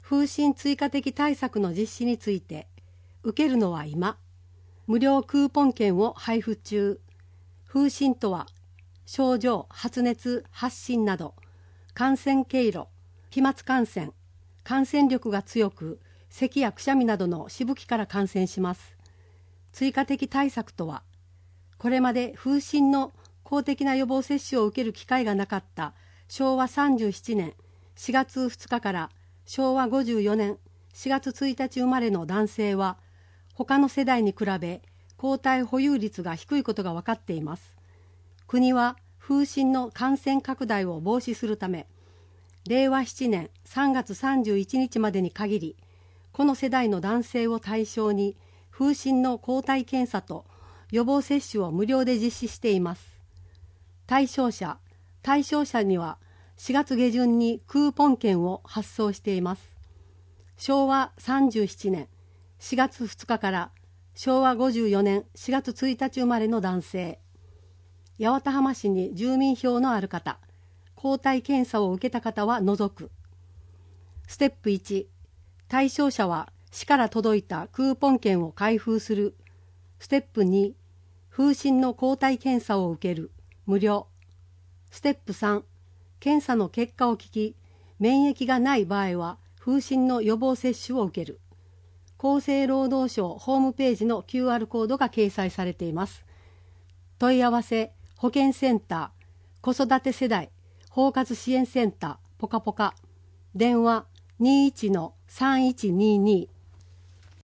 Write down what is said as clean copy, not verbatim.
風疹追加的対策の実施について、受けるのは今、無料クーポン券を配布中。風疹とは、症状、発熱、発疹など、感染経路、飛沫感染、感染力が強く、咳やくしゃみなどのしぶきから感染します。追加的対策とは、これまで風疹の公的な予防接種を受ける機会がなかった昭和37年4月2日から昭和54年4月1日生まれの男性は、他の世代に比べ抗体保有率が低いことが分かっています。国は風疹の感染拡大を防止するため、令和7年3月31日までに限り、この世代の男性を対象に風疹の抗体検査と予防接種を無料で実施しています。対象者には4月下旬にクーポン券を発送しています。昭和37年4月2日から昭和54年4月1日生まれの男性、八幡浜市に住民票のある方、抗体検査を受けた方は除く。ステップ1、対象者は市から届いたクーポン券を開封する。ステップ2、風疹の抗体検査を受ける。無料。ステップ3、検査の結果を聞き、免疫がない場合は風疹の予防接種を受ける。厚生労働省ホームページの QR コードが掲載されています。問い合わせ、保健センター、子育て世代、包括支援センター、ポカポカ。電話 21-3122